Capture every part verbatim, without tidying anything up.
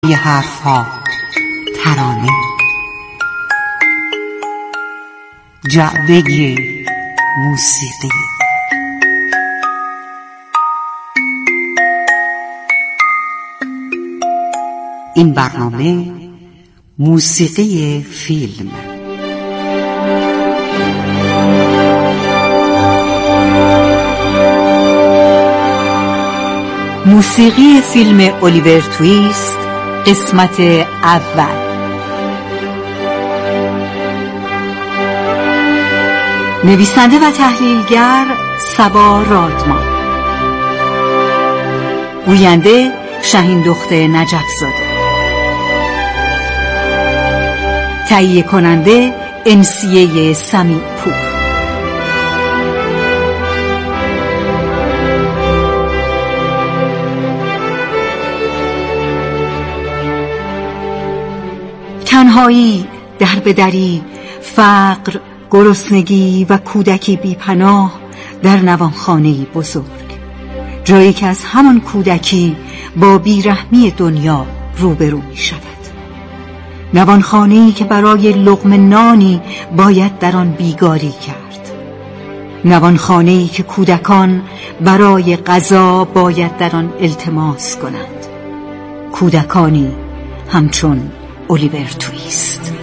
یه حرفها ترانه، جعبه موسیقی. این برنامه موسیقی فیلم. موسیقی فیلم الیور تویست قسمت اول. نویسنده و تحلیلگر صبا رادمان، گوینده شهین دختر نجف زاده، تهیه کننده انسیه سمیع پور. تنهایی، دربدری، فقر، گرسنگی و کودکی بی‌پناه در نوانخانه‌ای بزرگ، جایی که از همان کودکی با بیرحمی دنیا روبرو می شود. نوانخانه‌ای که برای لقمه نانی باید در آن بیگاری کرد. نوانخانه‌ای که کودکان برای غذا باید در آن التماس کنند. کودکانی همچون الیور تویست.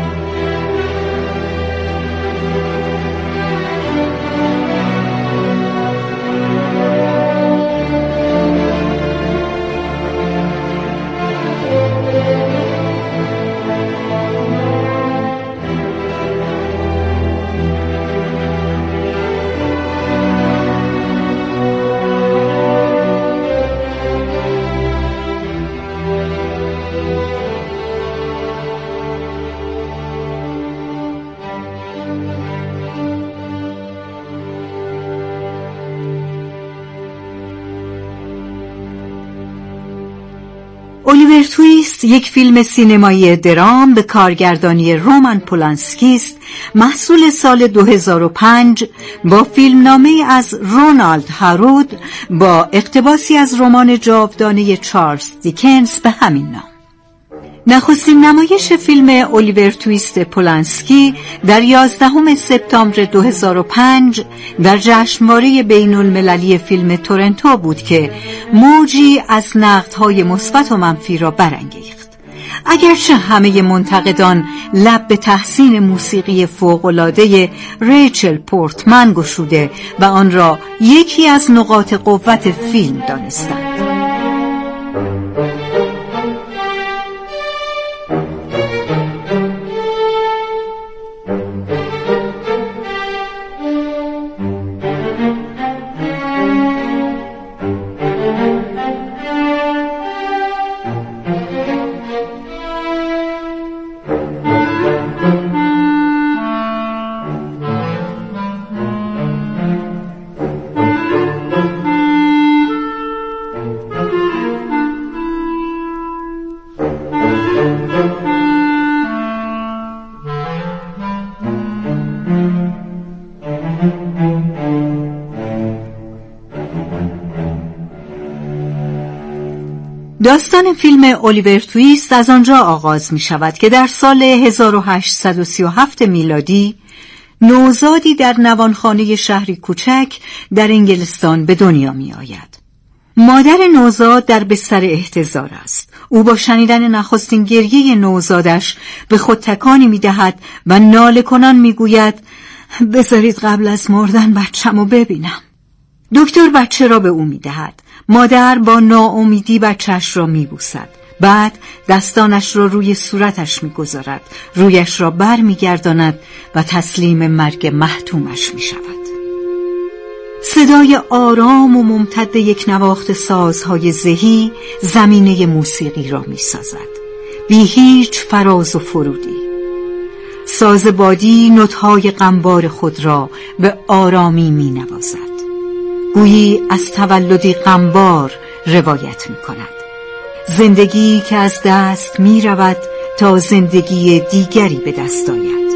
الیور تویست یک فیلم سینمایی درام به کارگردانی رومن پولانسکی است، محصول سال دو هزار و پنج با فیلمنامه از رونالد هارود با اقتباسی از رمان جاودانه چارلز دیکنز به همین نام. نخستین نمایش فیلم الیور تویست پولانسکی در یازدهم سپتامبر دو هزار و پنج در جشنواره بین المللی فیلم تورنتو بود که موجی از نقدهای مثبت و منفی را برانگیخت. اگرچه همه منتقدان لب به تحسین موسیقی فوق‌العاده ریچل پورتمن گشوده و آن را یکی از نقاط قوت فیلم دانستند. داستان فیلم الیور تویست از آنجا آغاز می شود که در سال هزار و هشتصد و سی و هفت میلادی نوزادی در نوانخانه شهری کوچک در انگلستان به دنیا می آید. مادر نوزاد در بستر احتضار است. او با شنیدن نخستین گریه نوزادش به خود تکانی می دهد و ناله کنان می گوید بذارید قبل از مردن بچه‌مو ببینم. دکتر بچه را به او می دهد. مادر با ناامیدی بچه‌اش را می بوسد. بعد دستانش را روی صورتش می گذارد. رویش را بر می گرداند و تسلیم مرگ محتومش می شود. صدای آرام و ممتد یک نواخت سازهای زهی زمینه موسیقی را می سازد، بی هیچ فراز و فرودی. ساز بادی نوت‌های غمبار خود را به آرامی می نوازد، گویی از تولدی غمبار روایت می کند. زندگی که از دست می رود تا زندگی دیگری به دست آید.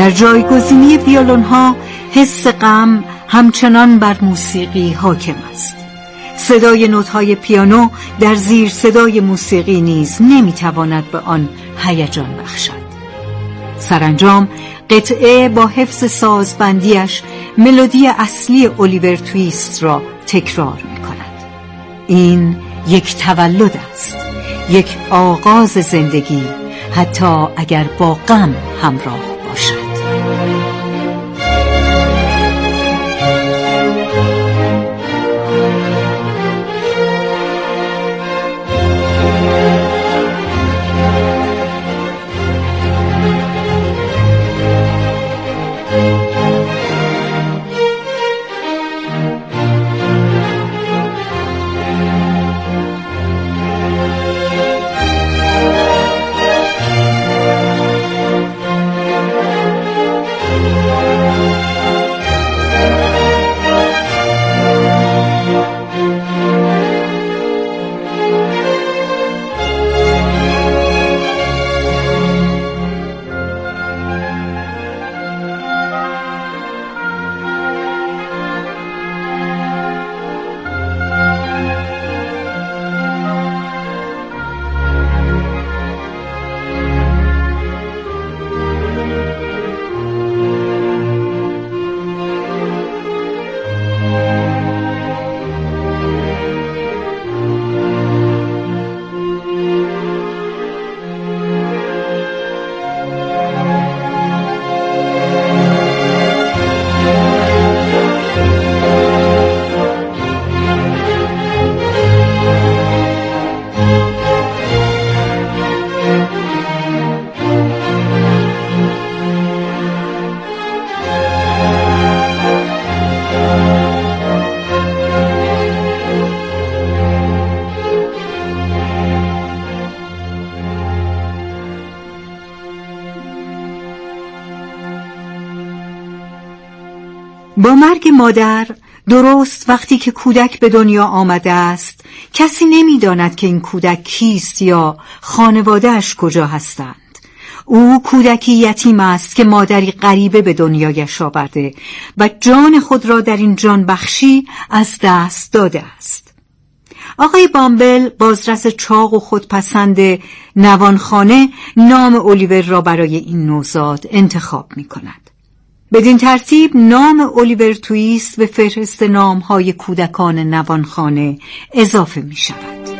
در جایگزینی ویولون ها حس غم همچنان بر موسیقی حاکم است. صدای نوت‌های پیانو در زیر صدای موسیقی نیز نمیتواند به آن هیجان بخشد. سرانجام قطعه با حفظ سازبندیش ملودی اصلی الیور تویست را تکرار می‌کند. این یک تولد است، یک آغاز زندگی، حتی اگر با غم همراه باشد. با مرگ مادر، درست وقتی که کودک به دنیا آمده است، کسی نمی‌داند که این کودک کیست یا خانواده‌اش کجا هستند. او کودکی یتیم است که مادری غریبه به دنیایش آورده و جان خود را در این جان بخشی از دست داده است. آقای بامبل، بازرس چاق و خودپسند نوانخانه، نام الیور را برای این نوزاد انتخاب می‌کند. بدین ترتیب نام الیور تویست به فهرست نام‌های کودکان نوانخانه اضافه می شود.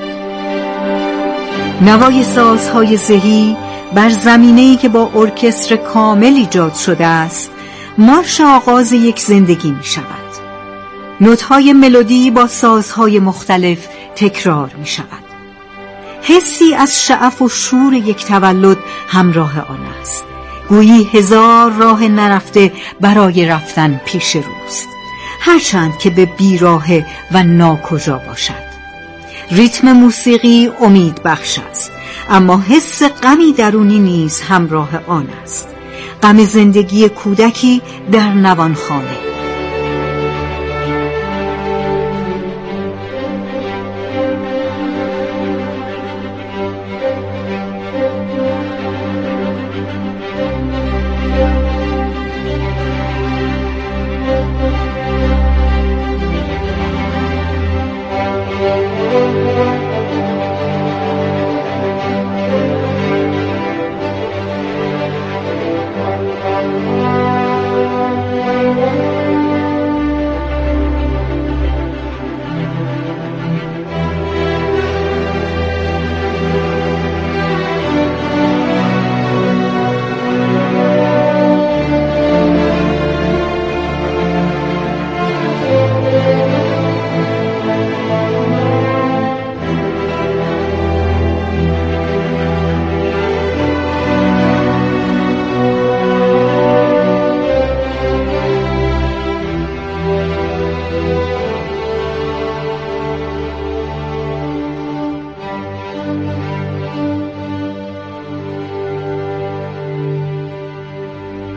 نوای سازهای زهی بر زمینه‌ای که با ارکستر کامل ایجاد شده است، مارش آغاز یک زندگی می شود. نوت‌های ملودی با سازهای مختلف تکرار می شود. حسی از شعف و شور یک تولد همراه آن است. گویی هزار راه نرفته برای رفتن پیش روست، هرچند که به بیراهه و ناکجا باشد. ریتم موسیقی امید بخش است، اما حس غمی درونی نیز همراه آن است. غم زندگی کودکی در نوانخانه.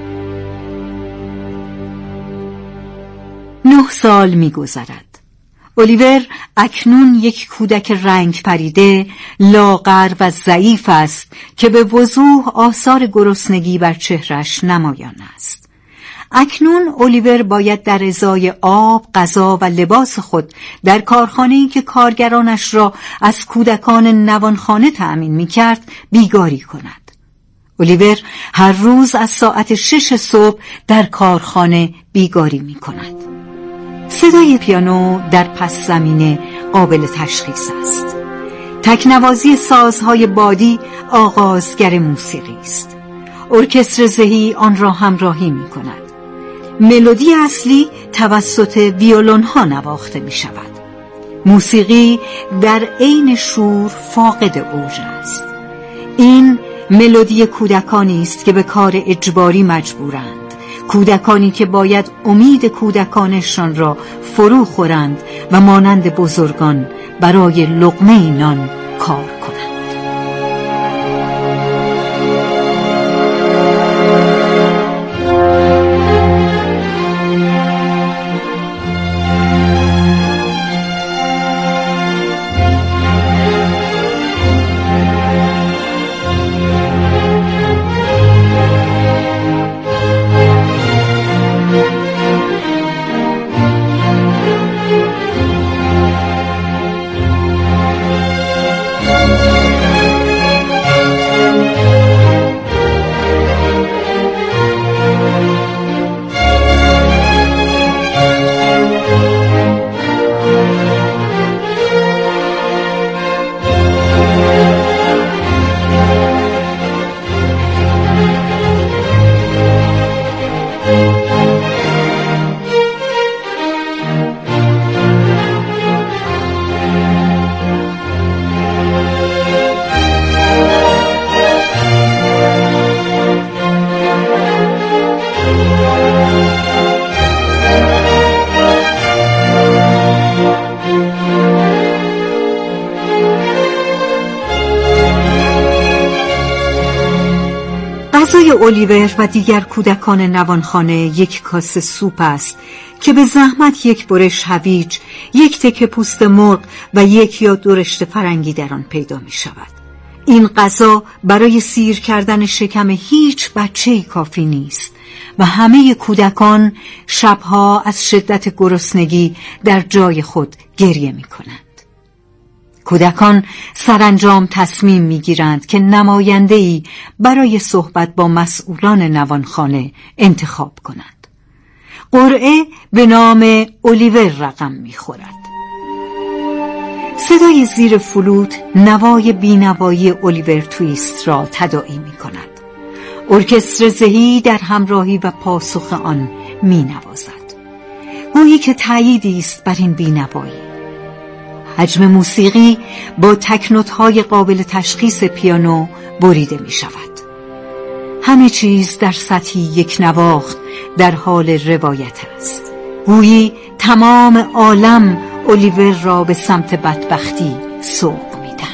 نه سال می گذرد. الیور اکنون یک کودک رنگ پریده، لاغر و ضعیف است که به وضوح آثار گرسنگی بر چهرش نمایان است. اکنون الیور باید در ازای آب، غذا و لباس خود در کارخانه‌ای که کارگرانش را از کودکان نوانخانه تأمین می‌کرد بیگاری کند. الیور هر روز از ساعت شش صبح در کارخانه بیگاری می‌کند. صدای پیانو در پس زمینه قابل تشخیص است. تکنوازی سازهای بادی آغازگر موسیقی است. ارکستر زهی آن را همراهی می کند. ملودی اصلی توسط ویولون ها نواخته می شود. موسیقی در عین شور فاقد اوج است. این ملودی کودکانی است که به کار اجباری مجبورند، کودکانی که باید امید کودکانشان را فرو خورند و مانند بزرگان برای لقمه نان کار کنند. غذای الیور و دیگر کودکان نوانخانه یک کاسه سوپ است که به زحمت یک برش هویج، یک تکه پوست مرغ و یک یا دو رشته فرنگی در آن پیدا می شود. این غذا برای سیر کردن شکم هیچ بچه‌ای کافی نیست و همه کودکان شبها از شدت گرسنگی در جای خود گریه می کنند. کودکان سرانجام تصمیم می‌گیرند که نماینده‌ای برای صحبت با مسئولان نوانخانه انتخاب کنند. قرعه به نام الیور رقم می‌خورد. صدای زیر فلوت نوای بینوایی الیور تویست را تداعی می‌کند. ارکستر زهی در همراهی و پاسخ آن می‌نوازد. گویی که تأییدی است بر این بینوایی. حجم موسیقی با تکنوت‌های قابل تشخیص پیانو بریده می شود. همه چیز در سطحی یک نواخت در حال روایت است. گویی تمام عالم الیور را به سمت بدبختی سوق می دهد.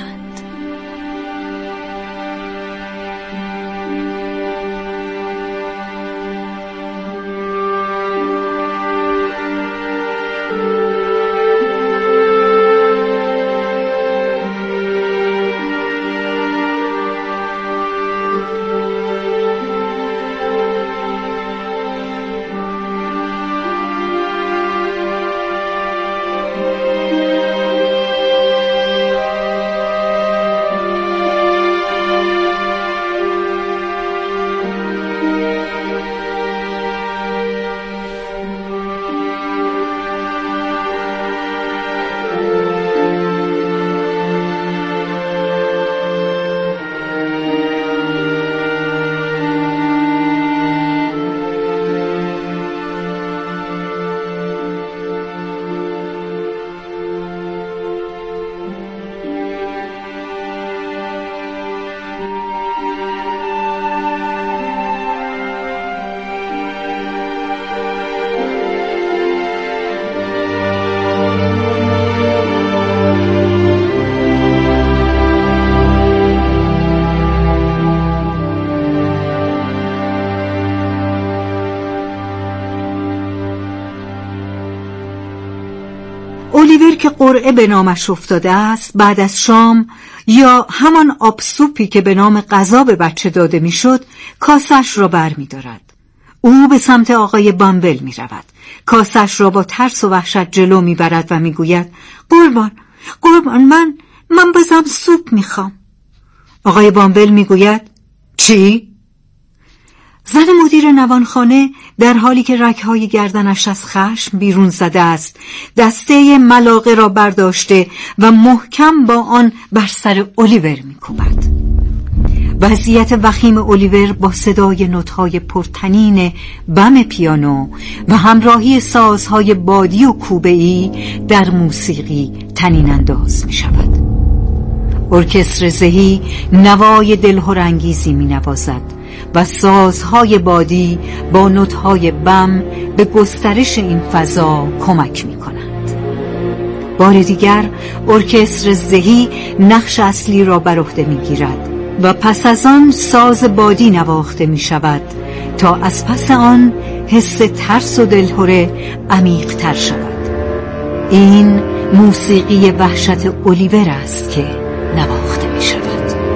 الیور که قرعه به نامش افتاده است بعد از شام یا همان آب سوپی که به نام غذا به بچه داده میشد کاسش را بر می دارد. او به سمت آقای بامبل می رود. کاسش را با ترس و وحشت جلو می برد و می گوید قربان قربان من من بازم سوپ می خوام. آقای بامبل می گوید چی؟ زن مدیر نوانخانه در حالی که رگ‌های گردنش از خشم بیرون زده است دسته ملاقه را برداشته و محکم با آن بر سر الیور می‌کوبد. وضعیت وخیم الیور با صدای نوت‌های پرطنین بم پیانو و همراهی سازهای بادی و کوبه‌ای در موسیقی طنین انداز می‌شود. ارکستر زهی نوای دلهرانگیزی می‌نوازد و سازهای بادی با نوت‌های بم به گسترش این فضا کمک می‌کنند. بار دیگر ارکستر زهی نقش اصلی را بر عهده می‌گیرد و پس از آن ساز بادی نواخته می‌شود تا از پس آن حس ترس و دلهره عمیق‌تر شود. این موسیقی وحشت الیور است که نواخته می‌شود.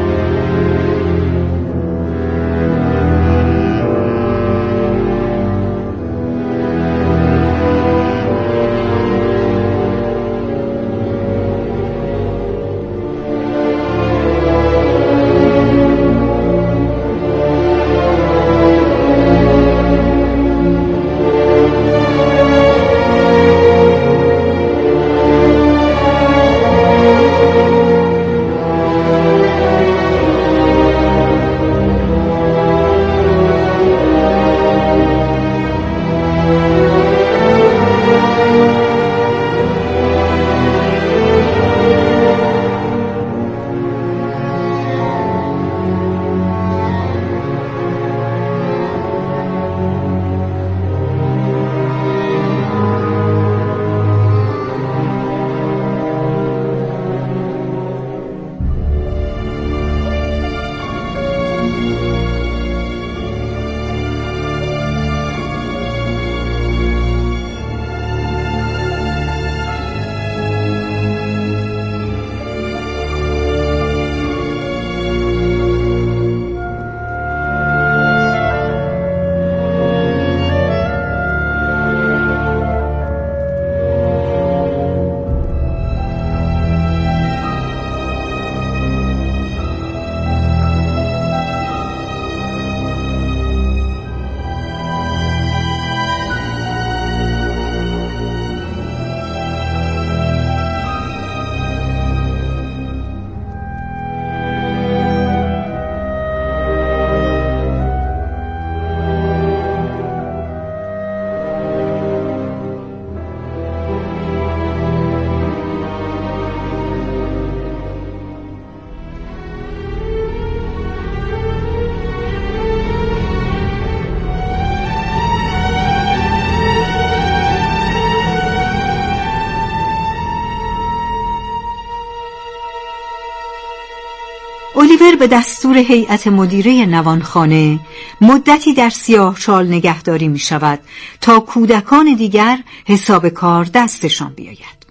الیور به دستور هیئت مدیره نوانخانه مدتی در سیاه شال نگهداری می شود تا کودکان دیگر حساب کار دستشان بیاید.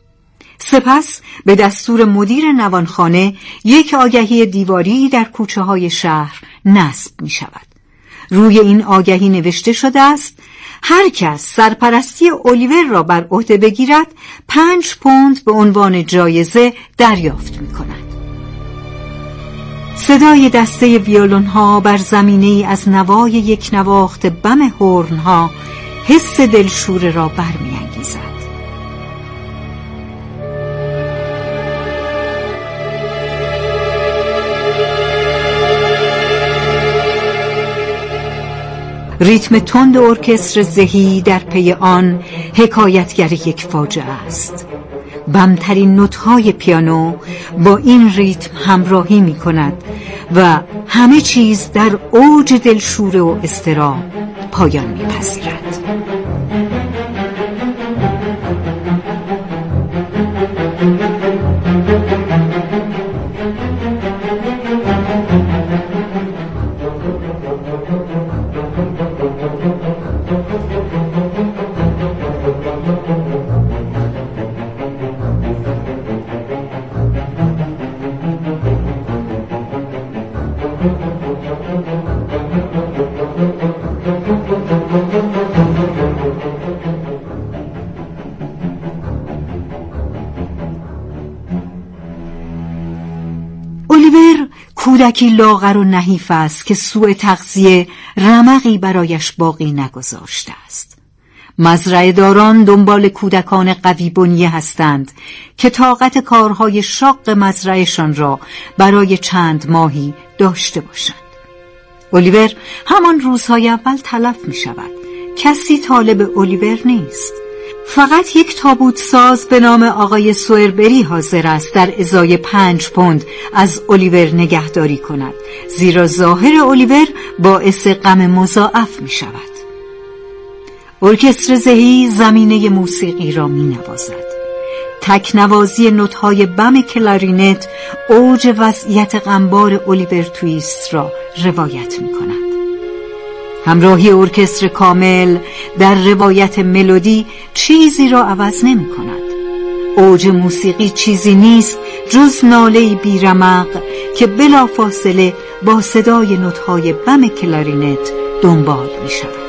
سپس به دستور مدیر نوانخانه یک آگهی دیواری در کوچه های شهر نصب می شود. روی این آگهی نوشته شده است هر کس سرپرستی الیور را بر عهده بگیرد پنج پوند به عنوان جایزه دریافت می کند. صدای دسته ویولون ها بر زمینه‌ای از نوای یک نواخت بم هورن ها حس دلشوره را برمی‌انگیزد. ریتم تند ارکستر زهی در پی آن حکایتگر یک فاجعه است. بمترین نوت‌های پیانو با این ریتم همراهی می کند و همه چیز در اوج دلشوره و اضطراب پایان می پذیرد. کودکی لاغر و نحیف است که سوء تغذیه رمقی برایش باقی نگذاشته است. مزرعه داران دنبال کودکان قوی بنیه هستند که طاقت کارهای شاق مزرعهشان را برای چند ماهی داشته باشند. الیور همان روزهای اول تلف می شود. کسی طالب الیور نیست. فقط یک تابوت ساز به نام آقای سوئربری حاضر است در ازای پنج پوند از الیور نگهداری کند، زیرا ظاهر الیور باعث غم مضاعف می شود. ارکستر ذهی زمینه موسیقی را می نوازد. تکنوازی نوت‌های بم کلارینت اوج وضعیت غمبار الیور تویست را روایت می کند. همراهی ارکستر کامل در روایت ملودی چیزی را عوض نمی کند. اوج موسیقی چیزی نیست جز ناله‌ای بیرمق که بلافاصله با صدای نوت‌های بم کلارینت دنبال می شود.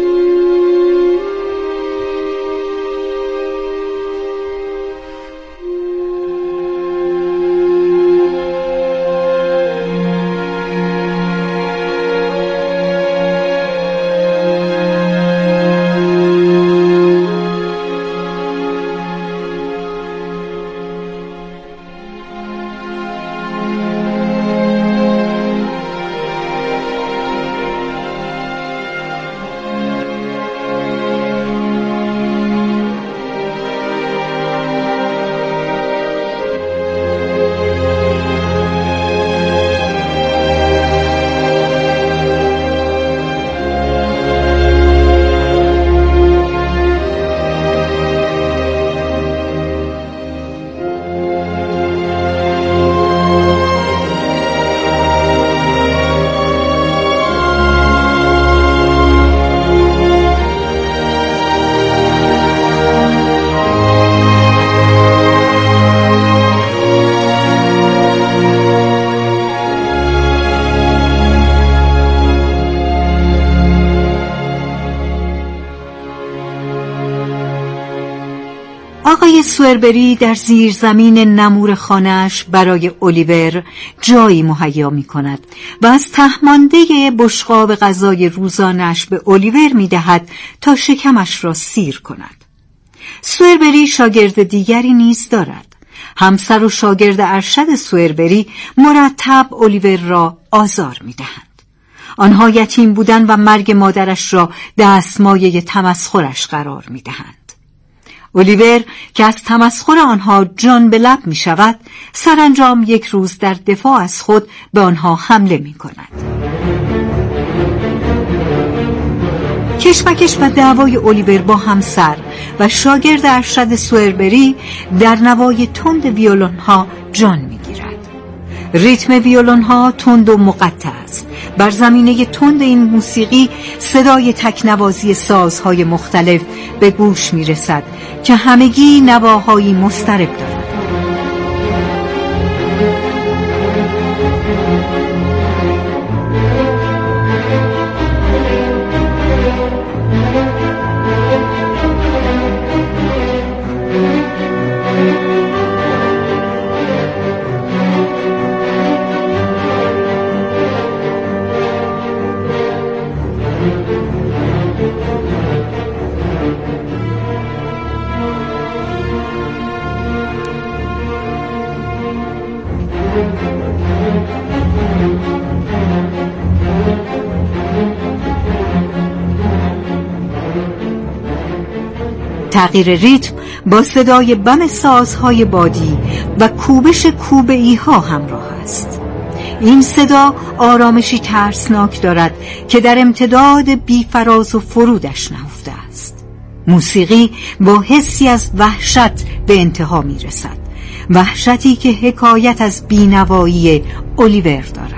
آقای سوئربری در زیر زمین نمور خانه‌اش برای الیور جایی مهیا می کند و از تهمانده بشقاب غذای روزانش به الیور می دهد تا شکمش را سیر کند. سوئربری شاگرد دیگری نیز دارد. همسر و شاگرد ارشد سوئربری مرتب الیور را آزار می دهند. آنها یتیم بودن و مرگ مادرش را دستمایه تمسخرش قرار می دهند. الیور که از تمسخر آنها جان به لب می شود، سرانجام یک روز در دفاع از خود به آنها حمله می کند. کشمکش و دعوای الیور با همسر و شاگرد ارشد سوئربری در نوای تند ویولون ها جان می گیرد. ریتم ویولون ها تند و مقطع است. بر زمینه تند این موسیقی صدای تکنوازی سازهای مختلف به گوش می رسد که همگی نواهایی مضطرب دارند. تغییر ریتم با صدای بم سازهای بادی و کوبش کوبه‌ای ها همراه است. این صدا آرامشی ترسناک دارد که در امتداد بی‌فراز و فرودش نهفته است. موسیقی با حسی از وحشت به انتها می رسد، وحشتی که حکایت از بینوایی الیور دارد.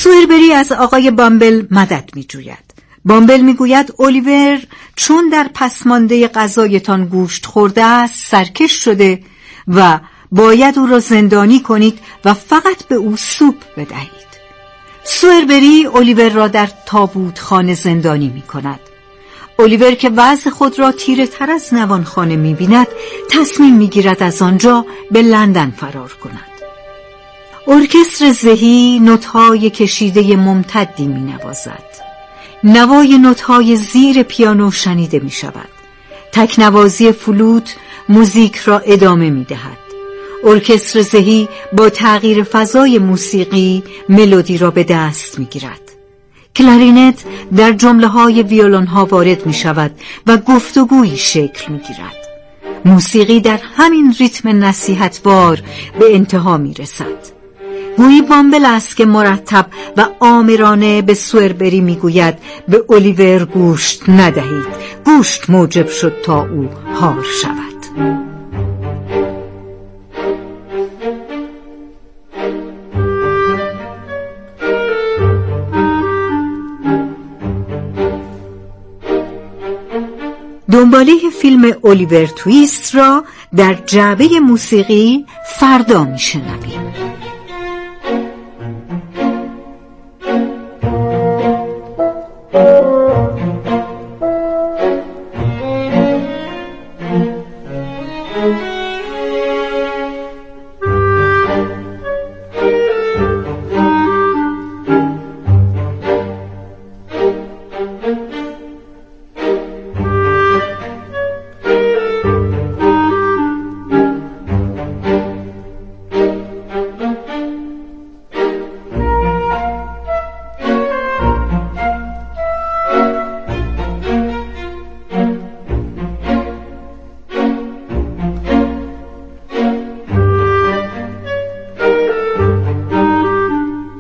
سوئربری از آقای بامبل مدد می جوید. بامبل می گوید اولیور چون در پسمانده غذایتان گوشت خورده است سرکش شده و باید او را زندانی کنید و فقط به او سوپ بدهید. سوئربری اولیور را در تابوت خانه زندانی می کند. اولیور که وضع خود را تیره تر از نوانخانه می بیند تصمیم می گیرد از آنجا به لندن فرار کند. ارکستر زهی نوت‌های کشیده ممتدی می نوازد. نوای نوت‌های زیر پیانو شنیده می شود. تکنوازی فلوت موزیک را ادامه می دهد. ارکستر زهی با تغییر فضای موسیقی ملودی را به دست می گیرد. کلارینت در جمله های ویولون ها وارد می شود و گفتگویی شکل می گیرد. موسیقی در همین ریتم نصیحتوار به انتها می رسد. گویی بامبل است که مرتب و آمرانه به سوئربری می گوید به اولیور گوشت ندهید. گوشت موجب شد تا او هار شود. دنباله فیلم اولیور تویست را در جعبه موسیقی فردا میشنویم.